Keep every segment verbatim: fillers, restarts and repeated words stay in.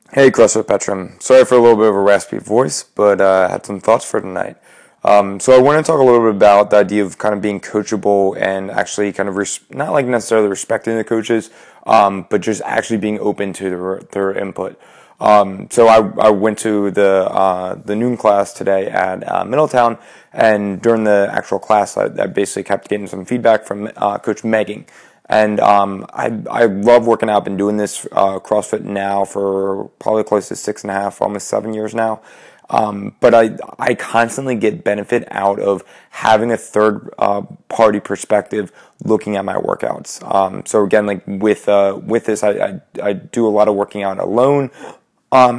Hey, CrossFit Petrum. Sorry for a little bit of a raspy voice, but uh, I had some thoughts for tonight. Um, so I want to talk a little bit about the idea of kind of being coachable and actually kind of res- not like necessarily respecting the coaches, um, but just actually being open to their, their input. Um, so I, I went to the uh, the noon class today at uh, Middletown, and during the actual class, I, I basically kept getting some feedback from uh, Coach Megan. And um, I I love working out. I've been doing this uh, CrossFit now for probably close to six and a half, almost seven years now. Um, but I I constantly get benefit out of having a third uh, party perspective looking at my workouts. Um, so again, like with uh, with this, I, I I do a lot of working out alone. Um,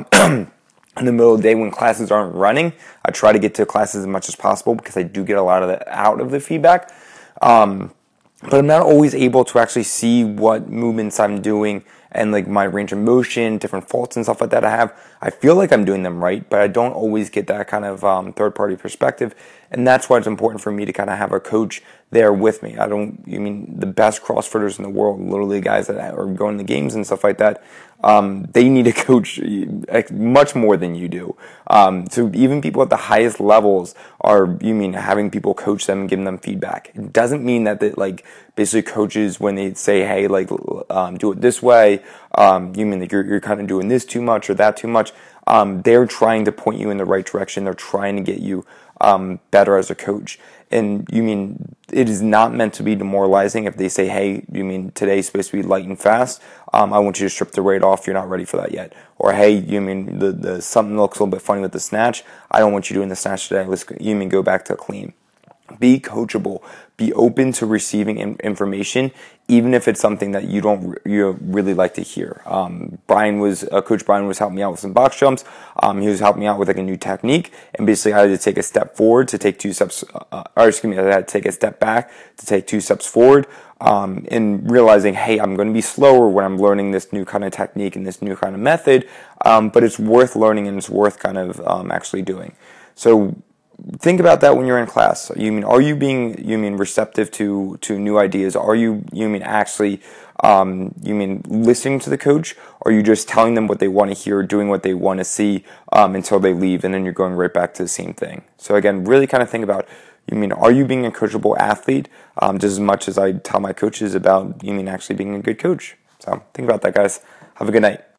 in the middle of the day when classes aren't running, I try to get to classes as much as possible because I do get a lot of that out of the feedback. Um, but I'm not always able to actually see what movements I'm doing and like my range of motion, different faults and stuff like that I have. I feel like I'm doing them right, but I don't always get that kind of um, third party perspective. And that's why it's important for me to kind of have a coach there with me. I don't, you mean the best CrossFitters in the world, literally guys that are going to games and stuff like that. Um, they need a coach much more than you do. Um, so even people at the highest levels are, you mean, having people coach them and giving them feedback. It doesn't mean that they, like, basically coaches, when they say, hey, like, um, do it this way, um, you mean that you're, you're kind of doing this too much or that too much. Um, they're trying to point you in the right direction. They're trying to get you um, better as a coach. And you mean it is not meant to be demoralizing if they say, hey, you mean today's supposed to be light and fast. Um, I want you to strip the weight off. You're not ready for that yet. Or, hey, you mean the, the something looks a little bit funny with the snatch. I don't want you doing the snatch today. Let's, you mean go back to clean. Be coachable. Be open to receiving information, even if it's something that you don't you really like to hear. Um, Brian was uh, Coach Brian was helping me out with some box jumps. Um, he was helping me out with like a new technique, and basically I had to take a step forward to take two steps, uh, or excuse me, I had to take a step back to take two steps forward. Um, and realizing, hey, I'm going to be slower when I'm learning this new kind of technique and this new kind of method, um, but it's worth learning and it's worth kind of um, actually doing. So think about that when you're in class. You mean, are you being, you mean, receptive to, to new ideas? Are you, you mean, actually, um, you mean, listening to the coach? Or are you just telling them what they want to hear, doing what they want to see um, until they leave, and then you're going right back to the same thing? So again, really kind of think about, you mean, are you being a coachable athlete um, just as much as I tell my coaches about, you mean, actually being a good coach? So think about that, guys. Have a good night.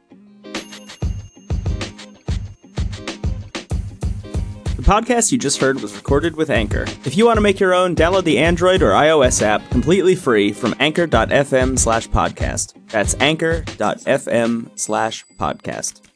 The podcast you just heard was recorded with Anchor. If you want to make your own, download the Android or iOS app completely free from anchor.fm slash podcast. That's anchor.fm slash podcast.